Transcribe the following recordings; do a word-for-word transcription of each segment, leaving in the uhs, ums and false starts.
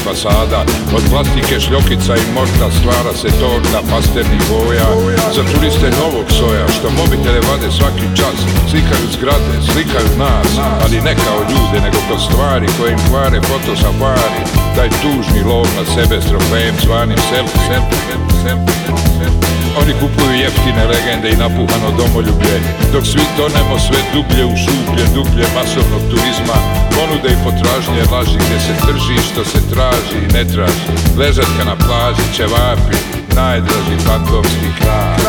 fasada. Od plastike, šljokica i morta stvara se torta pasternih boja. Za turiste novog soja, što mobitele vade svaki čas. Slikaju zgrade, slikaju nas, ali ne kao ljude, nego kao stvari koje im kvare fotosafari. Taj tužni lov na sebe s trofejem zvanim selfie, selfie, selfie, selfie. Oni kupuju jeftine legende i napuhano domoljublje, dok svi tonemo sve dublje u šuplje, dublje masovnog turizma. Ponude i potražnje laži gdje se trži što se traži i ne traži. Ležatka na plaži, ćevapi, najdraži fantomski kraj.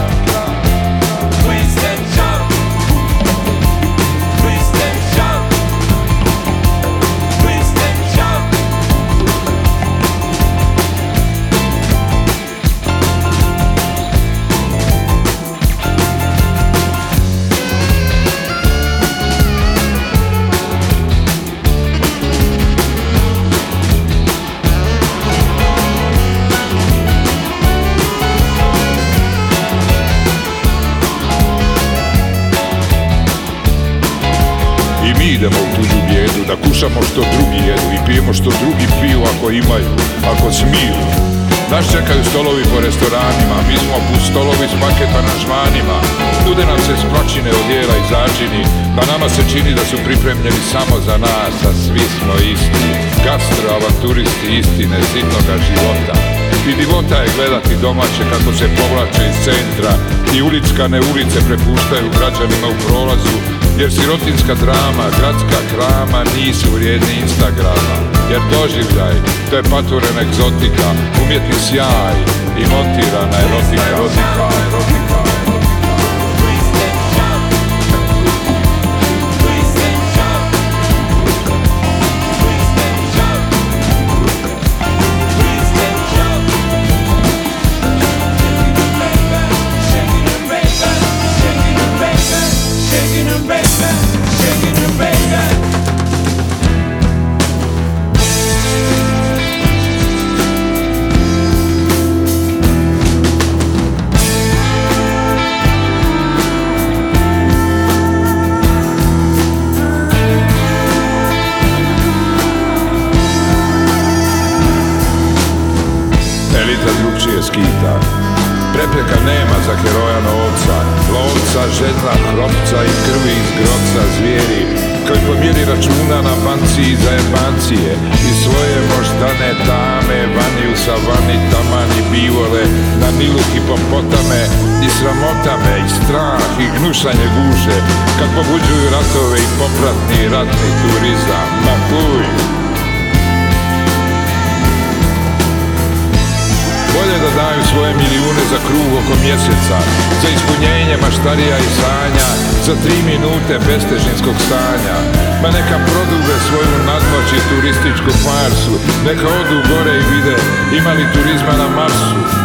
Mi idemo u tuđu bijedu, da kušamo što drugi jedu i pijemo što drugi piju ako imaju, ako smiju. Nas čekaju stolovi po restoranima, mi smo put stolovi s paket aranžmanima. Nude nam se splačine od jela i začini, pa nama se čini da su pripremljeni samo za nas, a svi smo isti. Gastroavanturisti istine sitnoga života. I divota je gledati domaće kako se povlače iz centra i ulickane ulice prepuštaju građanima u prolazu, jer sirotinska drama, gradska krama nisu vrijedni Instagrama. Jer doživljaj, to je patvoren egzotika, umjetni sjaj i montirana erotika, erotika, erotika. Elita drugčije skita, prepreka nema za heroja novca, lovca, žedna, hropca i krvi iz grobca zvijeri, koji po mjeri računa na banci i zajebancije i svoje moždane dame vani u savani tamani bivole, na nilu hipopotame i sramotame i strah i gnušanje guže, kad pobuđuju ratove i popratni ratni turizam. Ma puj! Bolje da daju svoje milijune za krug oko mjeseca, za ispunjenje maštarija i sanja, za tri minute bestežinskog stanja. Ma neka prodube svoju nadmoć i turističku farsu, neka odu gore i vide ima li turizma na Marsu.